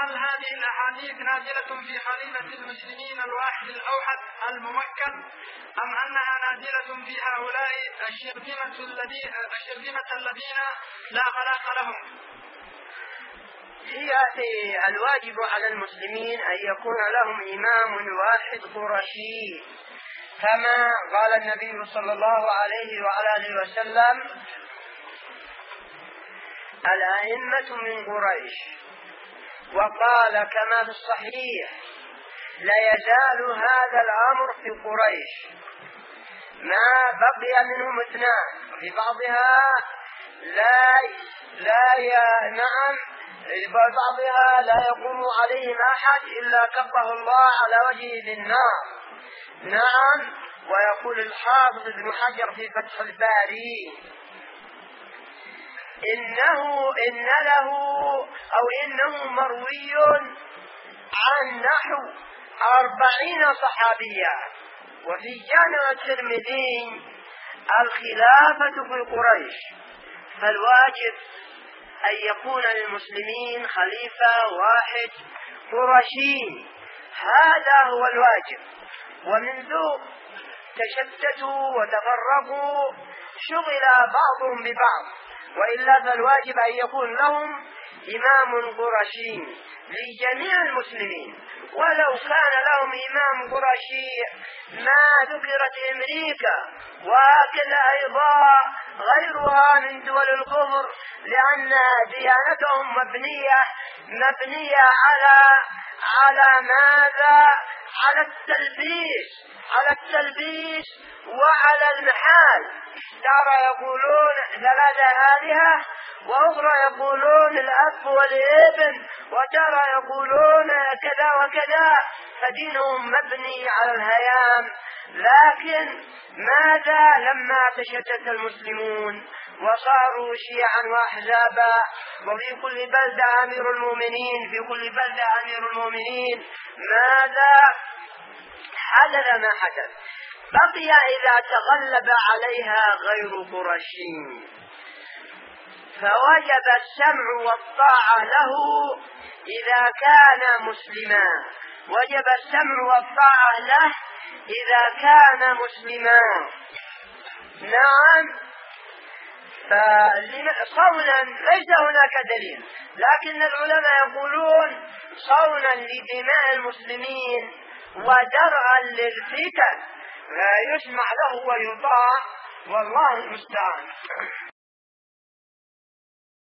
فهل هذه الأحاديث نازلة في خليفة المسلمين الواحد الأوحد الممكن، أم أنها نازلة في هؤلاء الشرذمة الذين لا خلاق لهم؟ هي الواجب على المسلمين أن يكون لهم إمام واحد قرشي، كما قال النبي صلى الله عليه وعلى آله وسلم: الأئمة من قريش. وقال كما في الصحيح: لا يزال هذا الأمر في قريش ما بقي منهم اثنان، في بعضها بعضها لا يقوم عليهم أحد إلا كبه الله على وجهه بالنار. نعم. ويقول الحافظ ابن حجر في فتح الباري: إنه مروي عن نحو 40 صحابيا. وفي جامع الترمذي: الخلافة في قريش. فالواجب أن يكون للمسلمين خليفة واحد قرشي، هذا هو الواجب. ومنذ تشتتوا وتفرقوا شغل بعضهم ببعض، وإلا فالواجب أن يكون لهم إمام قرشي لجميع المسلمين. ولو كان لهم إمام قرشي ما ذكرت أمريكا، وهكذا أيضا غيرها من دول الكفر، لأن ديانتهم مبنية على ماذا؟ على التلبيس وعلى المحال. ترى يقولون 3 آلهة، وأخرى يقولون الأب والابن، وترى يقولون كذا وكذا، فدينهم مبني على الهيام. لكن ماذا لما تشتت المسلمون وصاروا شيعا وأحزابا، وفي كل بلدة أمير المؤمنين، ماذا حدث؟ ما حدث بقي إذا تغلب عليها غير قرشي، فوجب السمع والطاعة له إذا كان مسلما. وجب السمع والطاعة له إذا كان مسلما. نعم. صونا ليس هناك دليل، لكن العلماء يقولون صونا لدماء المسلمين ودرعا للفتن لا يسمع له ويطاع، والله المستعان.